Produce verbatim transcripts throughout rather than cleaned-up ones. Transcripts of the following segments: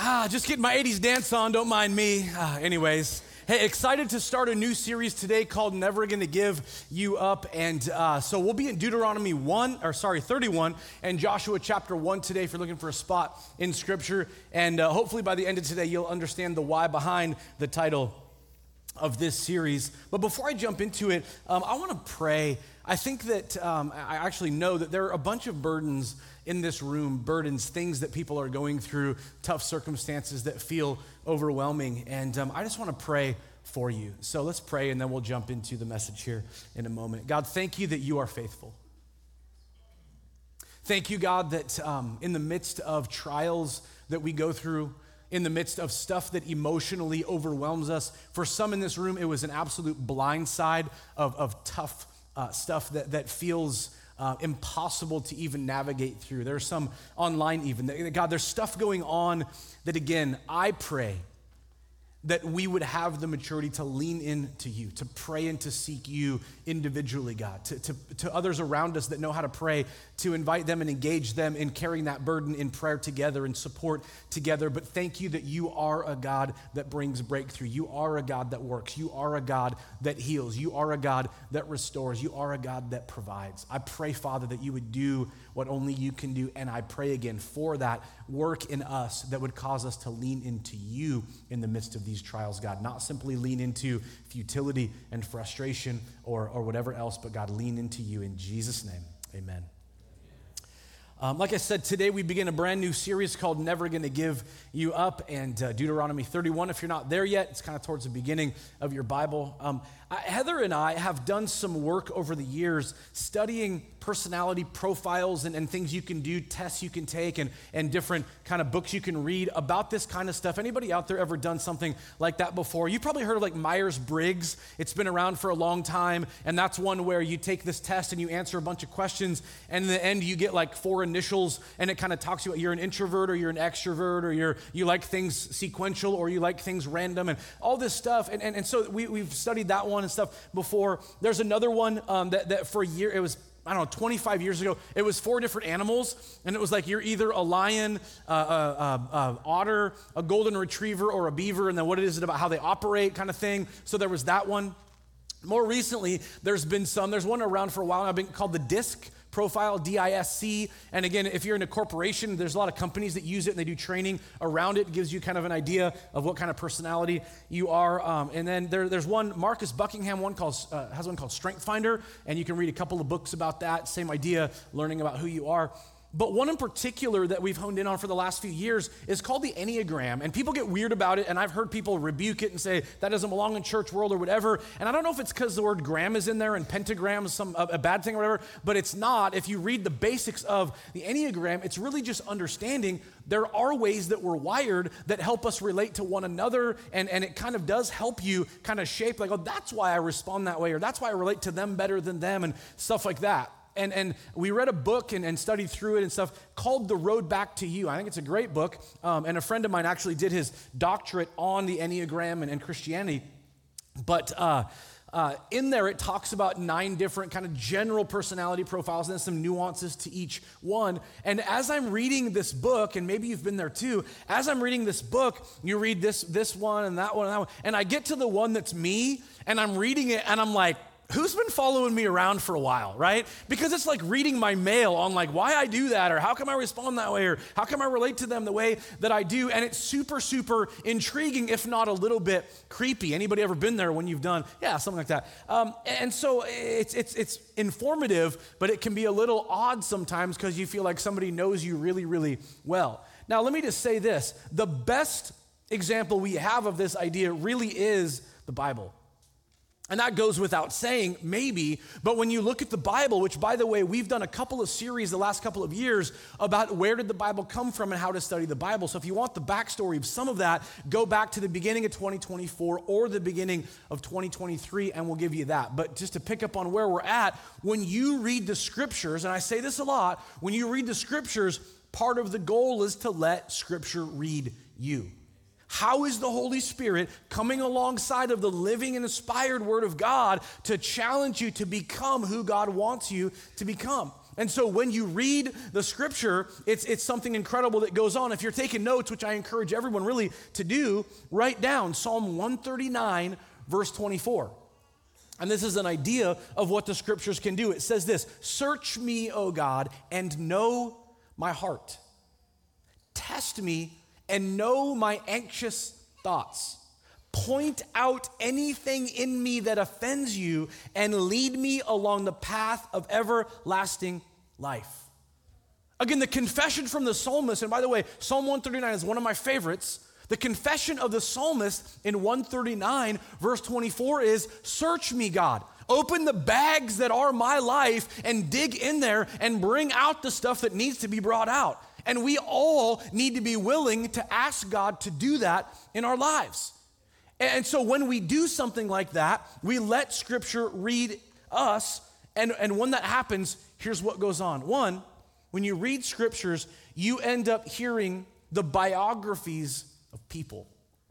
Ah, just getting my eighties dance on, don't mind me. Ah, anyways, hey, excited to start a new series today called Never Gonna Give You Up. And uh, so we'll be in Deuteronomy one, or sorry, thirty-one, and Joshua chapter one today if you're looking for a spot in Scripture. And uh, hopefully by the end of today, you'll understand the why behind the title of this series. But before I jump into it, um, I want to pray. I think that um, I actually know that there are a bunch of burdens in this room, burdens, things that people are going through, tough circumstances that feel overwhelming. And um, I just want to pray for you. So let's pray, and then we'll jump into the message here in a moment. God, thank you that you are faithful. Thank you, God, that um, in the midst of trials that we go through, in the midst of stuff that emotionally overwhelms us, for some in this room, it was an absolute blind side of, of tough uh, stuff that, that feels Uh, impossible to even navigate through. There's some online even. God, there's stuff going on that, again, I pray that we would have the maturity to lean into you, to pray and to seek you individually, God, to, to, to others around us that know how to pray, to invite them and engage them in carrying that burden in prayer together and support together. But thank you that you are a God that brings breakthrough. You are a God that works. You are a God that heals. You are a God that restores. You are a God that provides. I pray, Father, that you would do what only you can do, and I pray again for that work in us that would cause us to lean into you in the midst of these trials, God. Not simply lean into futility and frustration or, or whatever else, but God, lean into you in Jesus' name. Amen. Um, like I said, today we begin a brand new series called Never Gonna Give You Up, and uh, Deuteronomy thirty-one. If you're not there yet, it's kind of towards the beginning of your Bible. Um, I, Heather and I have done some work over the years studying personality profiles and, and things you can do, tests you can take, and, and different kind of books you can read about this kind of stuff. Anybody out there ever done something like that before? You've probably heard of like Myers-Briggs. It's been around for a long time, and that's one where you take this test and you answer a bunch of questions, and in the end you get like four initials, and it kind of talks about you're an introvert or you're an extrovert, or you're you like things sequential or you like things random, and all this stuff. And, and, and so we, we've studied that one and stuff before. There's another one um, that, that for a year, it was I don't know, twenty-five years ago, it was four different animals, and it was like you're either a lion, uh, a, a, a otter, a golden retriever, or a beaver, and then what is it about how they operate kind of thing. So there was that one. More recently, there's been some, there's one around for a while now been called the DISC profile, D I S C. And again, if you're in a corporation, there's a lot of companies that use it and they do training around it. It gives you kind of an idea of what kind of personality you are. Um, and then there, there's one, Marcus Buckingham one called, uh, has one called Strength Finder, and you can read a couple of books about that. Same idea, learning about who you are. But one in particular that we've honed in on for the last few years is called the Enneagram. And people get weird about it, and I've heard people rebuke it and say that doesn't belong in church world or whatever. And I don't know if it's because the word gram is in there and pentagram is some a, a bad thing or whatever, but it's not. If you read the basics of the Enneagram, it's really just understanding there are ways that we're wired that help us relate to one another, and, and it kind of does help you kind of shape like, oh, that's why I respond that way, or that's why I relate to them better than them, and stuff like that. And and we read a book and, and studied through it and stuff called The Road Back to You. I think it's a great book. Um, and a friend of mine actually did his doctorate on the Enneagram and, and Christianity. But uh, uh, in there, it talks about nine different kind of general personality profiles and some nuances to each one. And as I'm reading this book, and maybe you've been there too, as I'm reading this book, you read this, this one and that one and that one. And I get to the one that's me, and I'm reading it, and I'm like, who's been following me around for a while, right? Because it's like reading my mail on like why I do that, or how come I respond that way, or how come I relate to them the way that I do. And it's super, super intriguing, if not a little bit creepy. Anybody ever been there when you've done, yeah, something like that. Um, and so it's, it's, it's informative, but it can be a little odd sometimes because you feel like somebody knows you really, really well. Now, let me just say this. The best example we have of this idea really is the Bible. And that goes without saying, maybe, but when you look at the Bible, which, by the way, we've done a couple of series the last couple of years about where did the Bible come from and how to study the Bible. So if you want the backstory of some of that, go back to the beginning of twenty twenty-four or the beginning of twenty twenty-three, and we'll give you that. But just to pick up on where we're at, when you read the scriptures, and I say this a lot, when you read the scriptures, part of the goal is to let scripture read you. How is the Holy Spirit coming alongside of the living and inspired Word of God to challenge you to become who God wants you to become? And so when you read the scripture, it's, it's something incredible that goes on. If you're taking notes, which I encourage everyone really to do, write down Psalm one thirty-nine, verse twenty-four. And this is an idea of what the scriptures can do. It says this, search me, O God, and know my heart. Test me and know my anxious thoughts. Point out anything in me that offends you and lead me along the path of everlasting life. Again, the confession from the psalmist, and by the way, Psalm one thirty-nine is one of my favorites. The confession of the psalmist in one thirty-nine, verse twenty-four is, search me, God. Open the bags that are my life and dig in there and bring out the stuff that needs to be brought out. And we all need to be willing to ask God to do that in our lives. And so when we do something like that, we let Scripture read us. And, and when that happens, here's what goes on. One, when you read Scriptures, you end up hearing the biographies of people.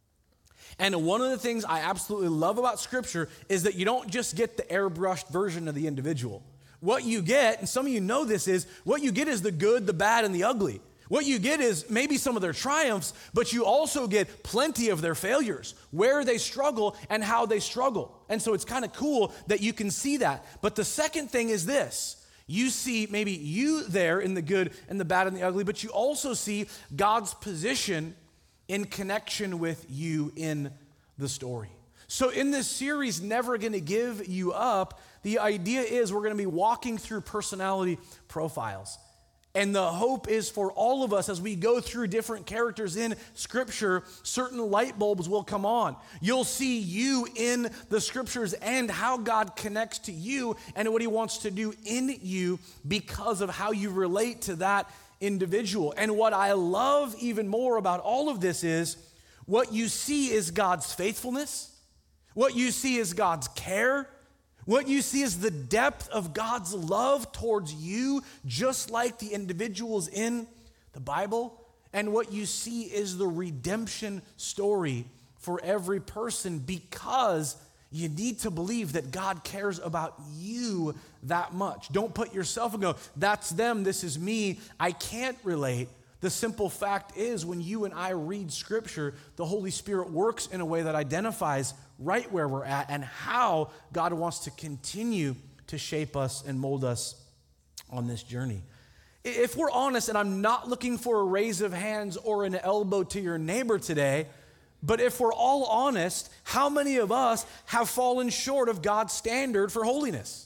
And one of the things I absolutely love about Scripture is that you don't just get the airbrushed version of the individual. What you get, and some of you know this, is what you get is the good, the bad, and the ugly. What you get is maybe some of their triumphs, but you also get plenty of their failures, where they struggle and how they struggle. And so it's kind of cool that you can see that. But the second thing is this. You see maybe you there in the good and the bad and the ugly, but you also see God's position in connection with you in the story. So in this series, Never Gonna Give You Up, the idea is we're gonna be walking through personality profiles. And the hope is for all of us as we go through different characters in Scripture, certain light bulbs will come on. You'll see you in the Scriptures and how God connects to you and what he wants to do in you because of how you relate to that individual. And what I love even more about all of this is what you see is God's faithfulness. What you see is God's care. What you see is the depth of God's love towards you, just like the individuals in the Bible. And what you see is the redemption story for every person, because you need to believe that God cares about you that much. Don't put yourself and go, that's them, this is me, I can't relate. The simple fact is, when you and I read Scripture, the Holy Spirit works in a way that identifies right where we're at and how God wants to continue to shape us and mold us on this journey. If we're honest, and I'm not looking for a raise of hands or an elbow to your neighbor today, but if we're all honest, how many of us have fallen short of God's standard for holiness?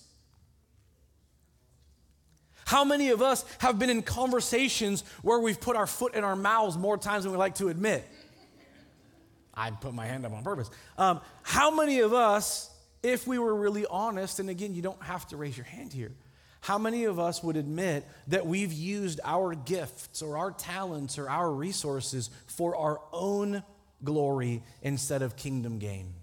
How many of us have been in conversations where we've put our foot in our mouths more times than we like to admit? I put my hand up on purpose. Um, how many of us, if we were really honest, and again, you don't have to raise your hand here, how many of us would admit that we've used our gifts or our talents or our resources for our own glory instead of kingdom gain?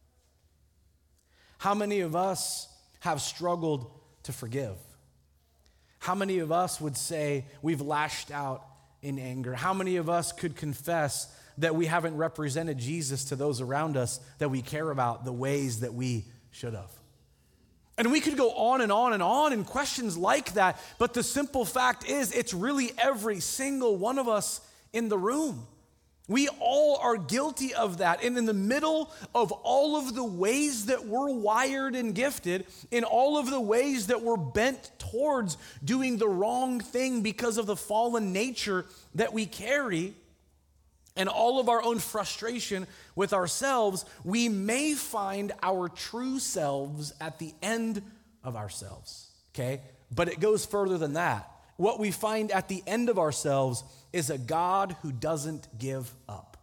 How many of us have struggled to forgive? How many of us would say we've lashed out in anger? How many of us could confess that we haven't represented Jesus to those around us that we care about the ways that we should have? And we could go on and on and on in questions like that, but the simple fact is it's really every single one of us in the room. We all are guilty of that. And in the middle of all of the ways that we're wired and gifted, in all of the ways that we're bent towards doing the wrong thing because of the fallen nature that we carry, and all of our own frustration with ourselves, we may find our true selves at the end of ourselves, okay? But it goes further than that. What we find at the end of ourselves is a God who doesn't give up.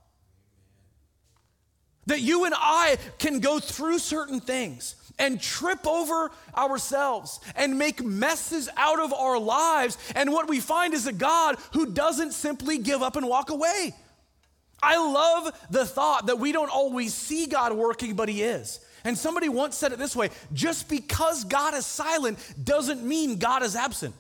That you and I can go through certain things and trip over ourselves and make messes out of our lives, and what we find is a God who doesn't simply give up and walk away. I love the thought that we don't always see God working, but he is. And somebody once said it this way: just because God is silent doesn't mean God is absent.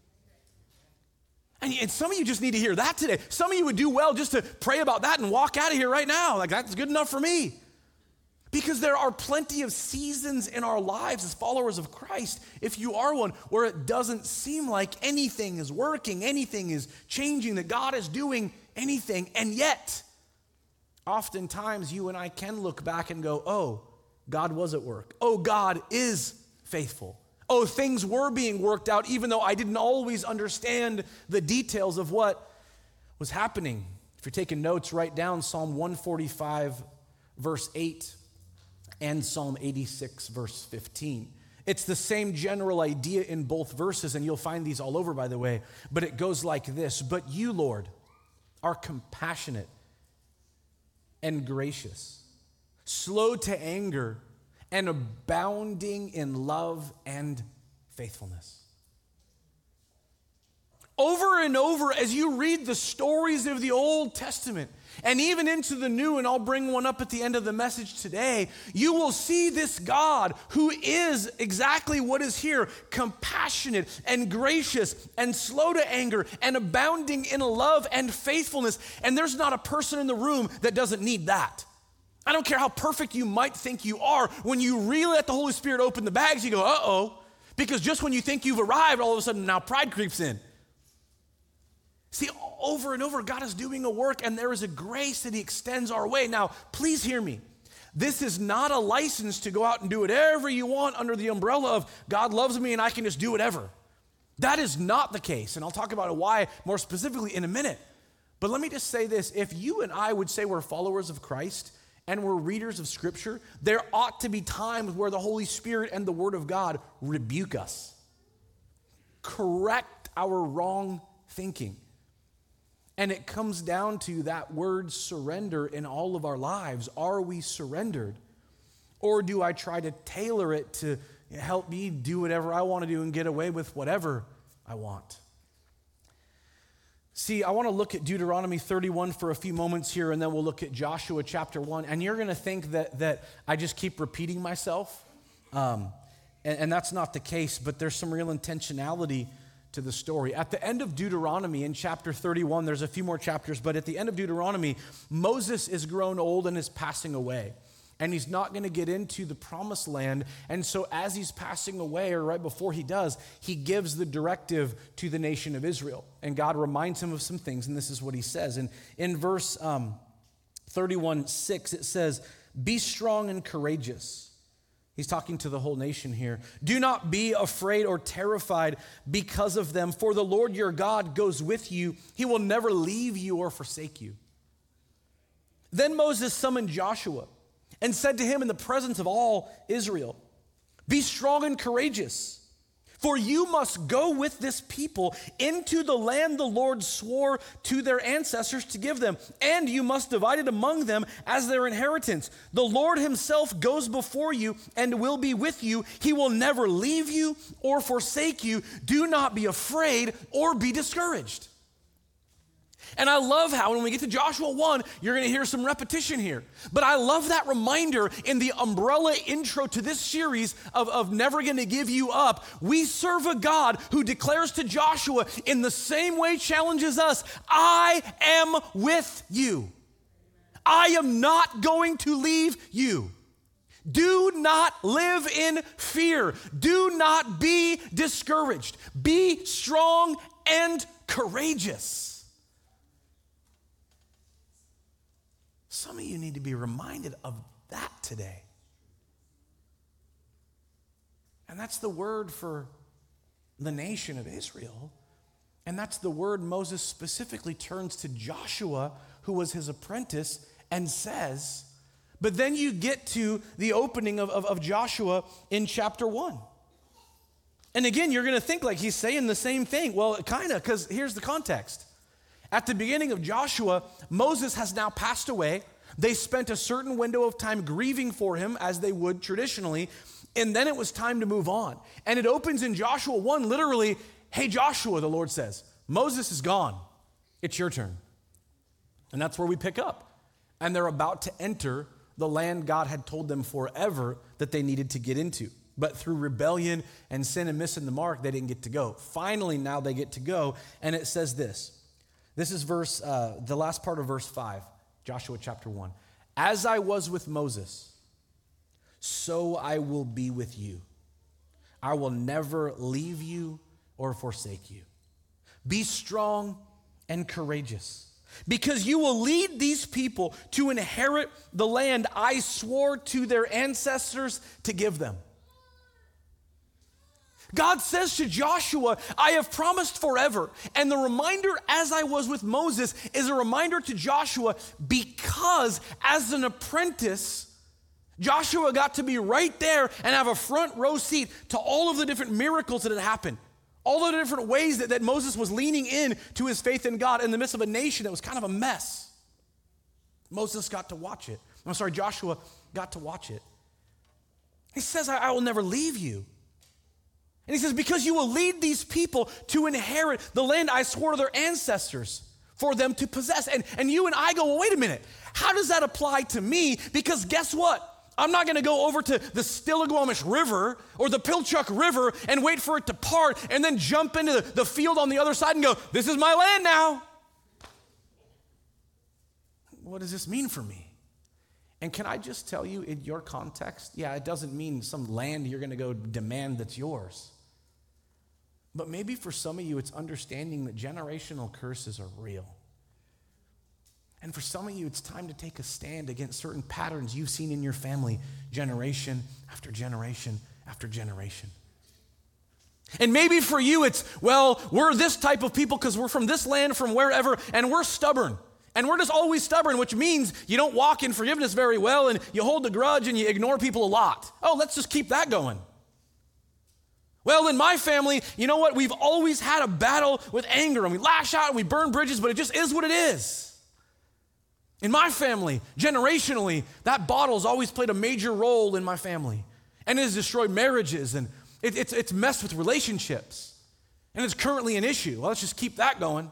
And, and some of you just need to hear that today. Some of you would do well just to pray about that and walk out of here right now. Like, that's good enough for me. Because there are plenty of seasons in our lives as followers of Christ, if you are one, where it doesn't seem like anything is working, anything is changing, that God is doing anything. And yet, oftentimes you and I can look back and go, oh, God was at work. Oh, God is faithful. Oh, things were being worked out, even though I didn't always understand the details of what was happening. If you're taking notes, write down Psalm one forty-five, verse eight. And Psalm eighty-six, verse fifteen. It's the same general idea in both verses, and you'll find these all over, by the way. But it goes like this: but you, Lord, are compassionate and gracious, slow to anger, and abounding in love and faithfulness. Over and over, as you read the stories of the Old Testament, and even into the New, and I'll bring one up at the end of the message today, you will see this God who is exactly what is here: compassionate and gracious and slow to anger and abounding in love and faithfulness. And there's not a person in the room that doesn't need that. I don't care how perfect you might think you are. When you really let the Holy Spirit open the bags, you go, uh-oh. Because just when you think you've arrived, all of a sudden now pride creeps in. See, over and over, God is doing a work, and there is a grace that he extends our way. Now, please hear me. This is not a license to go out and do whatever you want under the umbrella of God loves me and I can just do whatever. That is not the case, and I'll talk about why more specifically in a minute. But let me just say this. If you and I would say we're followers of Christ and we're readers of Scripture, there ought to be times where the Holy Spirit and the Word of God rebuke us, correct our wrong thinking. And it comes down to that word surrender in all of our lives. Are we surrendered? Or do I try to tailor it to help me do whatever I want to do and get away with whatever I want? See, I want to look at Deuteronomy thirty-one for a few moments here, and then we'll look at Joshua chapter one. And you're going to think that, that I just keep repeating myself. Um, and, and that's not the case, but there's some real intentionality to the story. At the end of Deuteronomy in chapter thirty-one, there's a few more chapters, but at the end of Deuteronomy, Moses is grown old and is passing away. And he's not going to get into the promised land. And so as he's passing away, or right before he does, he gives the directive to the nation of Israel. And God reminds him of some things, and this is what he says. And in verse um, thirty-one, six, it says, "Be strong and courageous." He's talking to the whole nation here. "Do not be afraid or terrified because of them, for the Lord your God goes with you. He will never leave you or forsake you." Then Moses summoned Joshua and said to him in the presence of all Israel, "Be strong and courageous, for you must go with this people into the land the Lord swore to their ancestors to give them, and you must divide it among them as their inheritance. The Lord himself goes before you and will be with you. He will never leave you or forsake you. Do not be afraid or be discouraged." And I love how when we get to Joshua one, you're going to hear some repetition here. But I love that reminder in the umbrella intro to this series of, of never going to give you up. We serve a God who declares to Joshua in the same way challenges us, "I am with you. I am not going to leave you. Do not live in fear. Do not be discouraged. Be strong and courageous." Some of you need to be reminded of that today. And that's the word for the nation of Israel. And that's the word Moses specifically turns to Joshua, who was his apprentice, and says, but then you get to the opening of, of, of Joshua in chapter one. And again, you're going to think like he's saying the same thing. Well, kind of, because here's the context. At the beginning of Joshua, Moses has now passed away. They spent a certain window of time grieving for him, as they would traditionally, and then it was time to move on. And it opens in Joshua one, literally, "Hey Joshua," the Lord says, "Moses is gone. It's your turn." And that's where we pick up. And they're about to enter the land God had told them forever that they needed to get into. But through rebellion and sin and missing the mark, they didn't get to go. Finally, now they get to go, and it says this. This is verse, uh, the last part of verse five, Joshua chapter one. "As I was with Moses, so I will be with you. I will never leave you or forsake you. Be strong and courageous, because you will lead these people to inherit the land I swore to their ancestors to give them. God says to Joshua, I have promised forever. And the reminder, as I was with Moses, is a reminder to Joshua because as an apprentice, Joshua got to be right there and have a front row seat to all of the different miracles that had happened. All of the different ways that, that Moses was leaning in to his faith in God in the midst of a nation that was kind of a mess. Moses got to watch it. I'm sorry, Joshua got to watch it. He says, I, I will never leave you. And he says, because you will lead these people to inherit the land I swore to their ancestors for them to possess. And, and you and I go, well, wait a minute. How does that apply to me? Because guess what? I'm not going to go over to the Stillaguamish River or the Pilchuck River and wait for it to part and then jump into the, the field on the other side and go, this is my land now. What does this mean for me? And can I just tell you, in your context, yeah, it doesn't mean some land you're going to go demand that's yours. But maybe for some of you, it's understanding that generational curses are real. And for some of you, it's time to take a stand against certain patterns you've seen in your family, generation after generation after generation. And maybe for you, it's, well, we're this type of people because we're from this land, from wherever, and we're stubborn. And we're just always stubborn, which means you don't walk in forgiveness very well, and you hold a grudge, and you ignore people a lot. Oh, let's just keep that going. Well, in my family, you know what? We've always had a battle with anger, and we lash out and we burn bridges, but it just is what it is. In my family, generationally, that bottle's always played a major role in my family. And it has destroyed marriages, and it, it's, it's messed with relationships. And it's currently an issue. Well, let's just keep that going.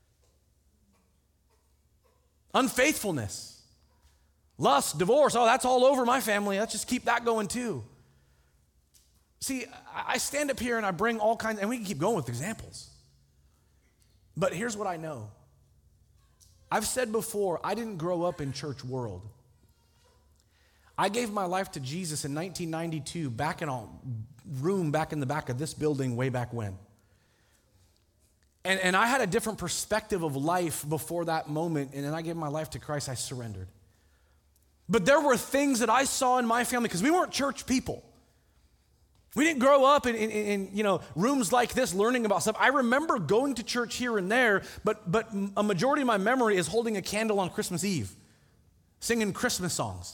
Unfaithfulness, lust, divorce, oh, that's all over my family. Let's just keep that going too. See, I stand up here and I bring all kinds, and we can keep going with examples. But here's what I know. I've said before, I didn't grow up in church world. I gave my life to Jesus in nineteen ninety-two, back in a room back in the back of this building way back when. And, and I had a different perspective of life before that moment, and then I gave my life to Christ, I surrendered. But there were things that I saw in my family, because we weren't church people. We didn't grow up in, in, in, you know, rooms like this learning about stuff. I remember going to church here and there, but, but a majority of my memory is holding a candle on Christmas Eve, singing Christmas songs.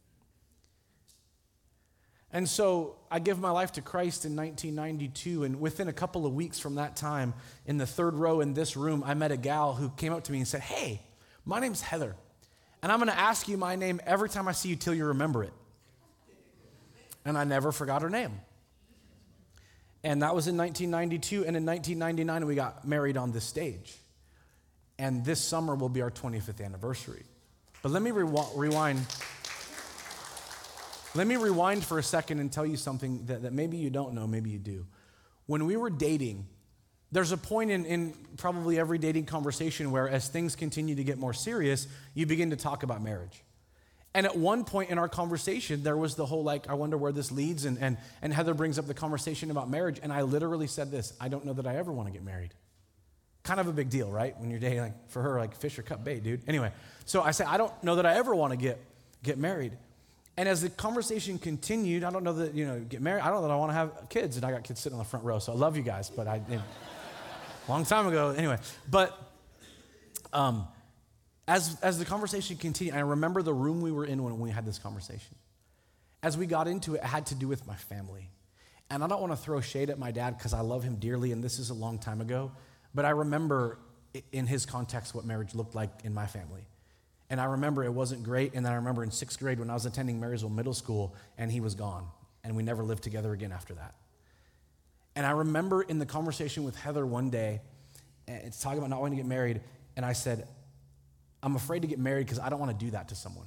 And so I gave my life to Christ in nineteen ninety-two, and within a couple of weeks from that time, in the third row in this room, I met a gal who came up to me and said, hey, my name's Heather, and I'm going to ask you my name every time I see you till you remember it. And I never forgot her name. And that was in nineteen ninety-two, and in nineteen ninety-nine, we got married on this stage. And this summer will be our twenty-fifth anniversary. But let me re- rewind. Let me rewind for a second and tell you something that, that maybe you don't know, maybe you do. When we were dating, there's a point in, in probably every dating conversation where as things continue to get more serious, you begin to talk about marriage. And at one point in our conversation, there was the whole like, I wonder where this leads, and, and, and Heather brings up the conversation about marriage, and I literally said this, I don't know that I ever want to get married. Kind of a big deal, right? When you're dating, like, for her, like fish or cut bait, dude. Anyway, so I said, I don't know that I ever want to get, get married. And as the conversation continued, I don't know that, you know, get married, I don't know that I want to have kids, and I got kids sitting on the front row, so I love you guys, but I, you know, long time ago, anyway. But um, as, as the conversation continued, I remember the room we were in when we had this conversation. As we got into it, it had to do with my family. And I don't want to throw shade at my dad because I love him dearly, and this is a long time ago, but I remember in his context what marriage looked like in my family. And I remember it wasn't great, and then I remember in sixth grade when I was attending Marysville Middle School, and he was gone, and we never lived together again after that. And I remember in the conversation with Heather one day, it's talking about not wanting to get married, and I said, I'm afraid to get married because I don't want to do that to someone.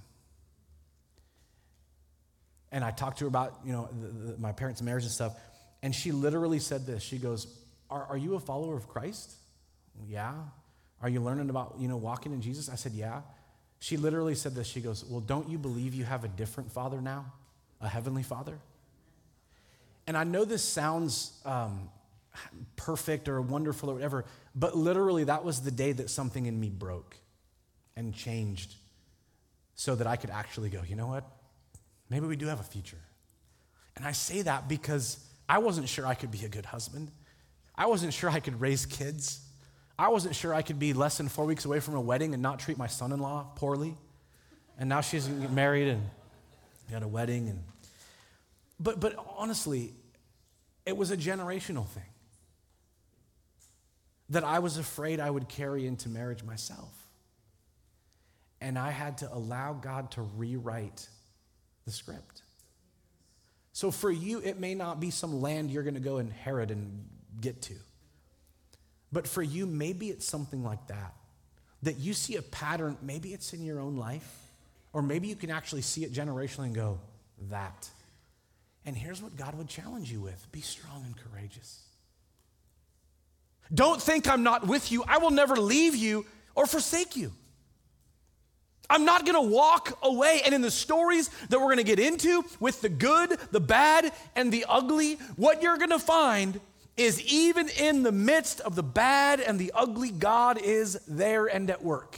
And I talked to her about, you know, the, the, my parents' marriage and stuff, and she literally said this. She goes, are, are you a follower of Christ? Yeah. Are you learning about, you know, walking in Jesus? I said, yeah. She literally said this. She goes, well, don't you believe you have a different father now? a heavenly Father. And I know this sounds um, perfect or wonderful or whatever, but literally that was the day that something in me broke and changed so that I could actually go, you know what? Maybe we do have a future. And I say that because I wasn't sure I could be a good husband. I wasn't sure I could raise kids. I wasn't sure I could be less than four weeks away from a wedding and not treat my son-in-law poorly. And now she's gonna get married and got a wedding. And but but honestly, it was a generational thing that I was afraid I would carry into marriage myself. And I had to allow God to rewrite the script. So for you, it may not be some land you're going to go inherit and get to. But for you, maybe it's something like that, that you see a pattern, maybe it's in your own life, or maybe you can actually see it generationally and go, that. And here's what God would challenge you with. Be strong and courageous. Don't think I'm not with you. I will never leave you or forsake you. I'm not going to walk away. And in the stories that we're going to get into with the good, the bad, and the ugly, what you're going to find is even in the midst of the bad and the ugly, God is there and at work.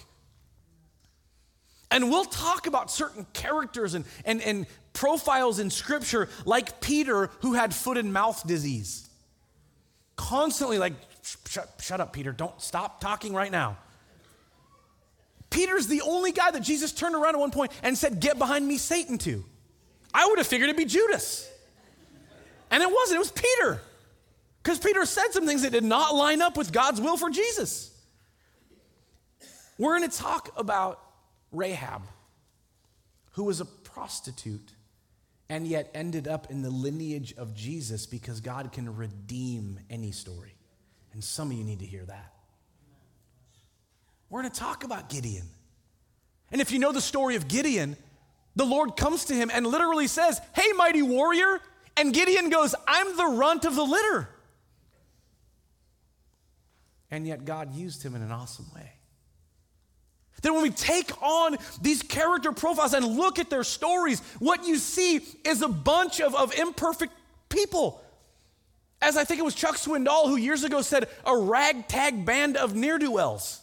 And we'll talk about certain characters and, and, and profiles in Scripture like Peter, who had foot and mouth disease. Constantly like, shut, shut up, Peter. Don't stop talking right now. Peter's the only guy that Jesus turned around at one point and said, get behind me, Satan, to. I would have figured it'd be Judas. And it wasn't, it was Peter. Because Peter said some things that did not line up with God's will for Jesus. We're going to talk about Rahab, who was a prostitute and yet ended up in the lineage of Jesus because God can redeem any story. And some of you need to hear that. We're going to talk about Gideon. And if you know the story of Gideon, the Lord comes to him and literally says, hey, mighty warrior. And Gideon goes, I'm the runt of the litter. And yet God used him in an awesome way. Then when we take on these character profiles and look at their stories, what you see is a bunch of, of imperfect people. As I think it was Chuck Swindoll who years ago said, a ragtag band of ne'er-do-wells.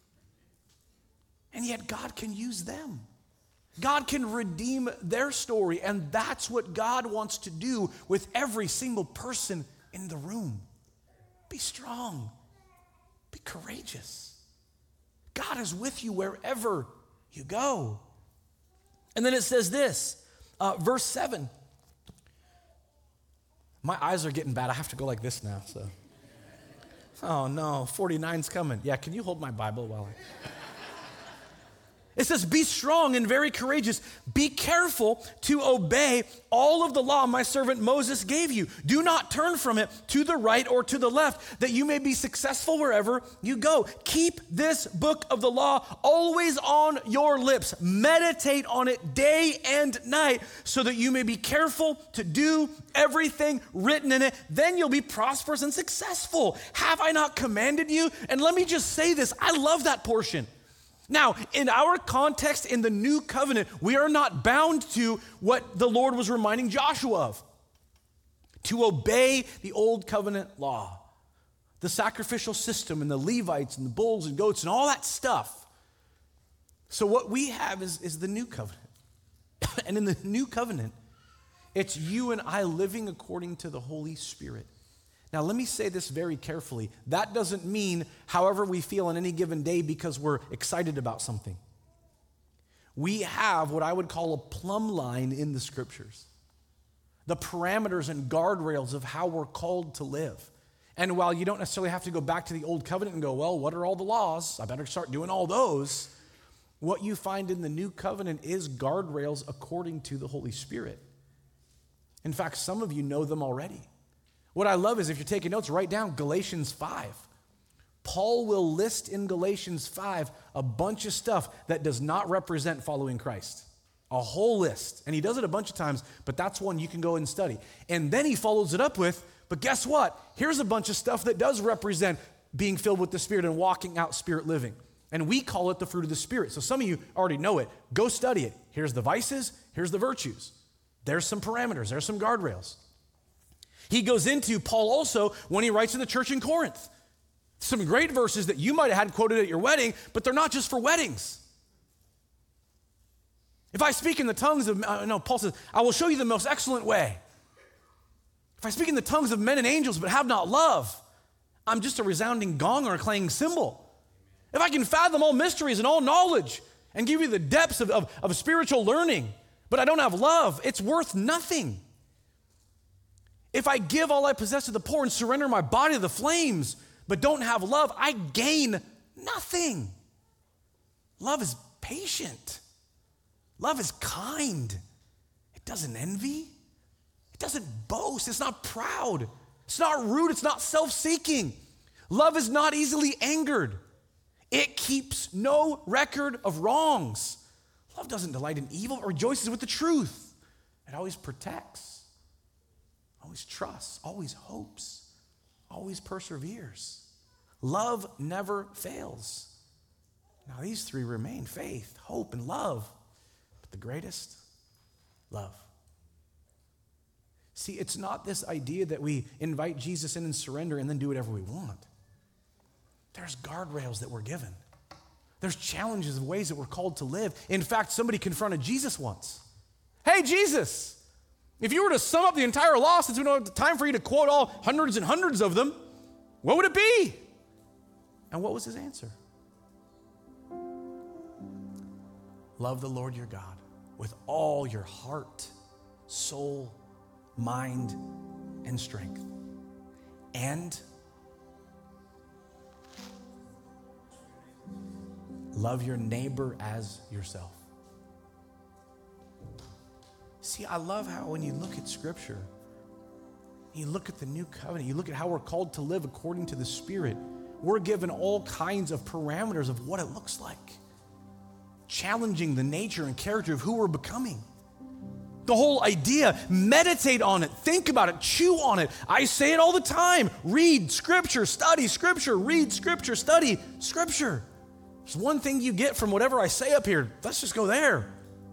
And yet God can use them. God can redeem their story, and that's what God wants to do with every single person in the room. Be strong. Be courageous. God is with you wherever you go. And then it says this, uh, verse seven. My eyes are getting bad. I have to go like this now, so. Oh no, forty-nine's coming. Yeah, can you hold my Bible while I... It says, be strong and very courageous. Be careful to obey all of the law my servant Moses gave you. Do not turn from it to the right or to the left, that you may be successful wherever you go. Keep this book of the law always on your lips. Meditate on it day and night so that you may be careful to do everything written in it. Then you'll be prosperous and successful. Have I not commanded you? And let me just say this. I love that portion. Now, in our context in the new covenant, we are not bound to what the Lord was reminding Joshua of, to obey the old covenant law, the sacrificial system and the Levites and the bulls and goats and all that stuff. So what we have is, is the new covenant. And in the new covenant, it's you and I living according to the Holy Spirit. Now, let me say this very carefully. That doesn't mean however we feel on any given day because we're excited about something. We have what I would call a plumb line in the Scriptures, the parameters and guardrails of how we're called to live. And while you don't necessarily have to go back to the Old Covenant and go, well, what are all the laws? I better start doing all those. What you find in the New Covenant is guardrails according to the Holy Spirit. In fact, some of you know them already. What I love is if you're taking notes, write down Galatians five. Paul will list in Galatians five a bunch of stuff that does not represent following Christ. A whole list. And he does it a bunch of times, but that's one you can go and study. And then he follows it up with, but guess what? Here's a bunch of stuff that does represent being filled with the Spirit and walking out Spirit living. And we call it the fruit of the Spirit. So some of you already know it. Go study it. Here's the vices, here's the virtues. There's some parameters, there's some guardrails. He goes into, Paul also, when he writes to the church in Corinth, some great verses that you might have had quoted at your wedding, but they're not just for weddings. If I speak in the tongues of, uh, no, Paul says, I will show you the most excellent way. If I speak in the tongues of men and angels but have not love, I'm just a resounding gong or a clanging cymbal. If I can fathom all mysteries and all knowledge and give you the depths of, of, of spiritual learning, but I don't have love, it's worth nothing. If I give all I possess to the poor and surrender my body to the flames, but don't have love, I gain nothing. Love is patient. Love is kind. It doesn't envy. It doesn't boast. It's not proud. It's not rude. It's not self-seeking. Love is not easily angered. It keeps no record of wrongs. Love doesn't delight in evil or rejoices with the truth. It always protects, always trusts, always hopes, always perseveres. Love never fails. Now these three remain: faith, hope, and love. But the greatest, love. See, it's not this idea that we invite Jesus in and surrender and then do whatever we want. There's guardrails that we're given. There's challenges of ways that we're called to live. In fact, somebody confronted Jesus once. Hey, Jesus, if you were to sum up the entire law, since we don't have time for you to quote all hundreds and hundreds of them, what would it be? And what was his answer? Love the Lord your God with all your heart, soul, mind, and strength. And love your neighbor as yourself. See, I love how when you look at Scripture, you look at the new covenant, you look at how we're called to live according to the Spirit, we're given all kinds of parameters of what it looks like, challenging the nature and character of who we're becoming. The whole idea, meditate on it, think about it, chew on it. I say it all the time. Read Scripture, study Scripture, read Scripture, study Scripture. There's one thing you get from whatever I say up here. Let's just go there.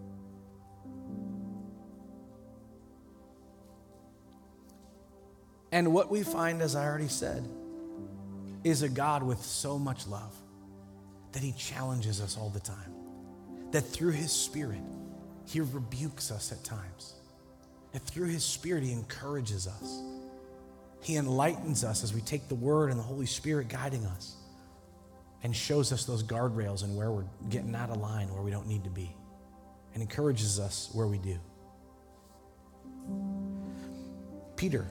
And what we find, as I already said, is a God with so much love that he challenges us all the time. That through his Spirit, he rebukes us at times. That through his Spirit, he encourages us. He enlightens us as we take the Word and the Holy Spirit guiding us and shows us those guardrails and where we're getting out of line, where we don't need to be, and encourages us where we do. Peter,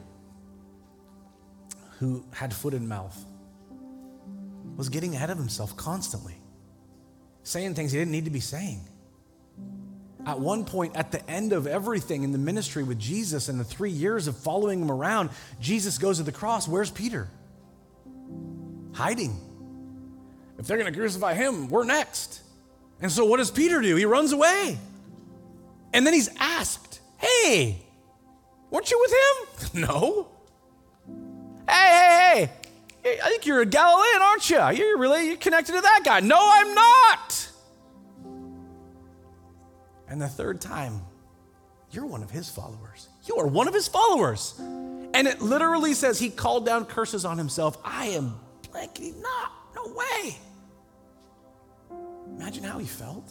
who had foot and mouth, was getting ahead of himself constantly, saying things he didn't need to be saying. At one point, at the end of everything in the ministry with Jesus and the three years of following him around, Jesus goes to the cross. Where's Peter? Hiding. If they're going to crucify him, we're next. And so what does Peter do? He runs away. And then he's asked, hey, weren't you with him? No. Hey, hey, hey, I think you're a Galilean, aren't you? You're really you're connected to that guy. No, I'm not. And the third time, you're one of his followers. You are one of his followers. And it literally says he called down curses on himself. I am blankety not. No way. Imagine how he felt.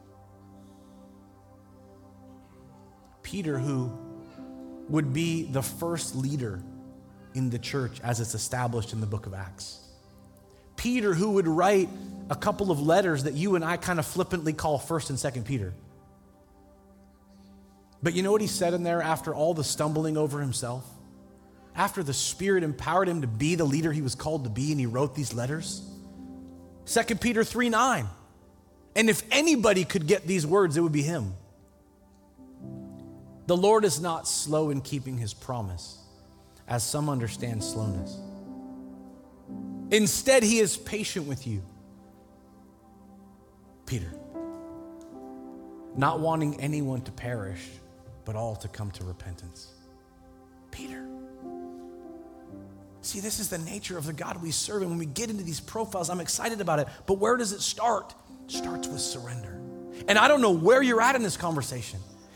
Peter, who would be the first leader in the church as it's established in the book of Acts. Peter, who would write a couple of letters that you and I kind of flippantly call First and Second Peter. But you know what he said in there after all the stumbling over himself? After the Spirit empowered him to be the leader he was called to be, and he wrote these letters? Second Peter three nine. And if anybody could get these words, it would be him. The Lord is not slow in keeping his promise, as some understand slowness. Instead, he is patient with you, Peter, not wanting anyone to perish, but all to come to repentance. Peter. See, this is the nature of the God we serve, and when we get into these profiles, I'm excited about it. But where does it start? It starts with surrender. And I don't know where you're at in this conversation.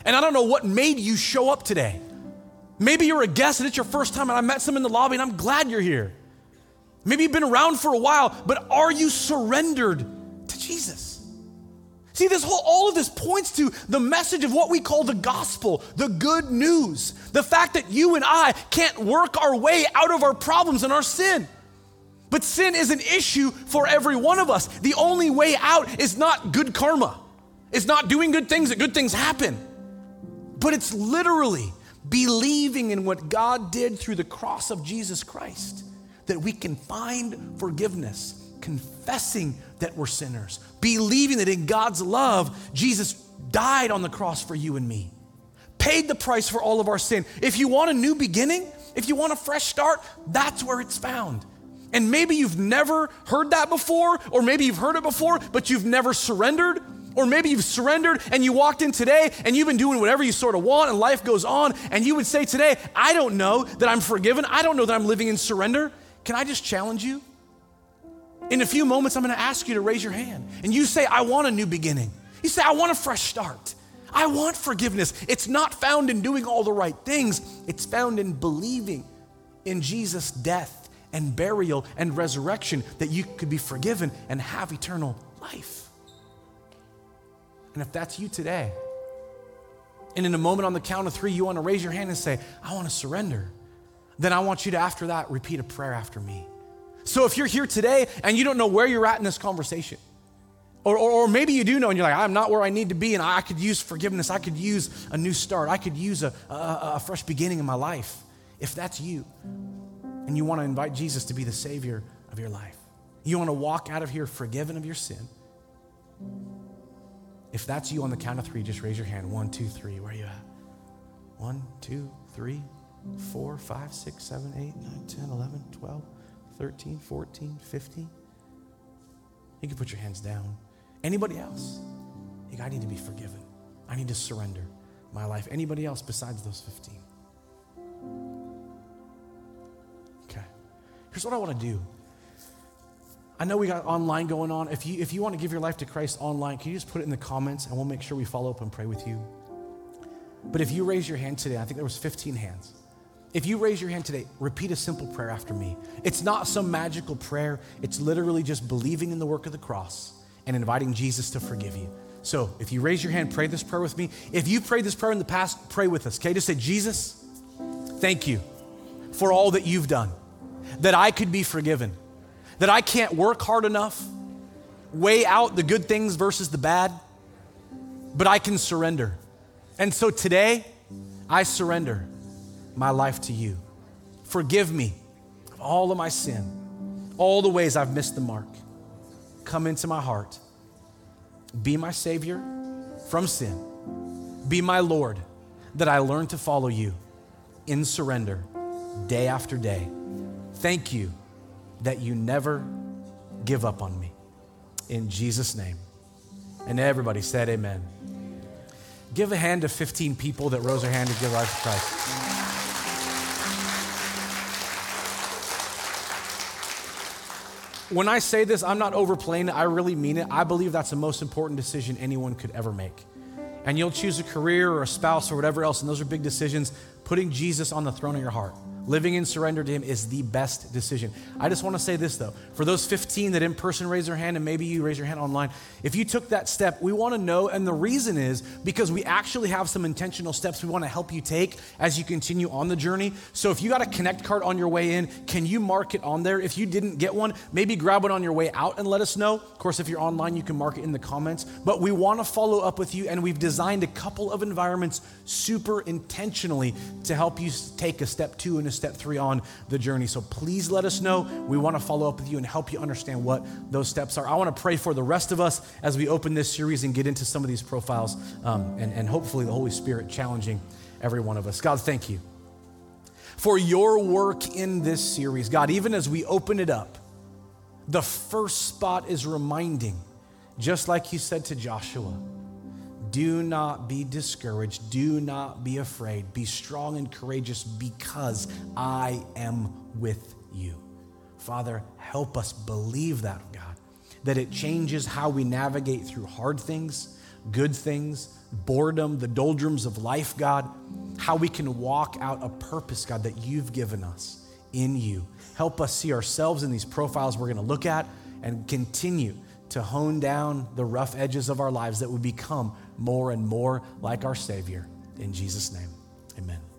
And I don't know what made you show up today. Maybe you're a guest and it's your first time and I met some in the lobby and I'm glad you're here. Maybe you've been around for a while, but are you surrendered to Jesus? See, this whole, all of this points to the message of what we call the gospel, the good news, the fact that you and I can't work our way out of our problems and our sin. But sin is an issue for every one of us. The only way out is not good karma. It's not doing good things that good things happen. But it's literally believing in what God did through the cross of Jesus Christ, that we can find forgiveness, confessing that we're sinners, believing that in God's love, Jesus died on the cross for you and me, paid the price for all of our sin. If you want a new beginning, if you want a fresh start, that's where it's found. And maybe you've never heard that before, or maybe you've heard it before, but you've never surrendered, or maybe you've surrendered and you walked in today and you've been doing whatever you sort of want and life goes on, and you would say today, I don't know that I'm forgiven. I don't know that I'm living in surrender. Can I just challenge you? In a few moments, I'm gonna ask you to raise your hand. And you say, I want a new beginning. You say, I want a fresh start. I want forgiveness. It's not found in doing all the right things. It's found in believing in Jesus' death and burial and resurrection, that you could be forgiven and have eternal life. And if that's you today, and in a moment on the count of three, you wanna raise your hand and say, I wanna surrender, then I want you to, after that, repeat a prayer after me. So if you're here today and you don't know where you're at in this conversation, or, or, or maybe you do know and you're like, I'm not where I need to be and I could use forgiveness, I could use a new start, I could use a, a, a fresh beginning in my life. If that's you and you wanna invite Jesus to be the Savior of your life, you wanna walk out of here forgiven of your sin, if that's you, on the count of three, just raise your hand. One, two, three, where are you at? One, two, three, four, five, six, seven, eight, nine, ten, eleven, twelve, thirteen, fourteen, fifteen. You can put your hands down. Anybody else? You go, I need to be forgiven. I need to surrender my life. Anybody else besides those fifteen? Okay. Here's what I want to do. I know we got online going on. If you if you want to give your life to Christ online, can you just put it in the comments and we'll make sure we follow up and pray with you. But if you raise your hand today, I think there was fifteen hands. If you raise your hand today, repeat a simple prayer after me. It's not some magical prayer. It's literally just believing in the work of the cross and inviting Jesus to forgive you. So if you raise your hand, pray this prayer with me. If you prayed this prayer in the past, pray with us, okay? Just say, Jesus, thank you for all that you've done, that I could be forgiven, that I can't work hard enough, weigh out the good things versus the bad, but I can surrender. And so today, I surrender my life to you. Forgive me of all of my sin, all the ways I've missed the mark. Come into my heart. Be my Savior from sin. Be my Lord, that I learn to follow you in surrender day after day. Thank you that you never give up on me. In Jesus' name. And everybody said amen. Give a hand to fifteen people that rose their hand to give life to Christ. When I say this, I'm not overplaying it. I really mean it. I believe that's the most important decision anyone could ever make. And you'll choose a career or a spouse or whatever else, and those are big decisions. Putting Jesus on the throne of your heart, living in surrender to him, is the best decision. I just want to say this though, for those fifteen that in person raise their hand, and maybe you raise your hand online, if you took that step, we want to know, and the reason is because we actually have some intentional steps we want to help you take as you continue on the journey. So if you got a Connect card on your way in, can you mark it on there? If you didn't get one, maybe grab it on your way out and let us know. Of course, if you're online, you can mark it in the comments, but we want to follow up with you, and we've designed a couple of environments super intentionally to help you take a step two and a step three on the journey. So please let us know. We want to follow up with you and help you understand what those steps are. I want to pray for the rest of us as we open this series and get into some of these profiles, um, and, and hopefully the Holy Spirit challenging every one of us. God, thank you for your work in this series. God, even as we open it up, the first spot is reminding, just like you said to Joshua, do not be discouraged. Do not be afraid. Be strong and courageous because I am with you. Father, help us believe that, God, that it changes how we navigate through hard things, good things, boredom, the doldrums of life, God, how we can walk out a purpose, God, that you've given us in you. Help us see ourselves in these profiles we're going to look at and continue to hone down the rough edges of our lives that would become more and more like our Savior. In Jesus' name, amen.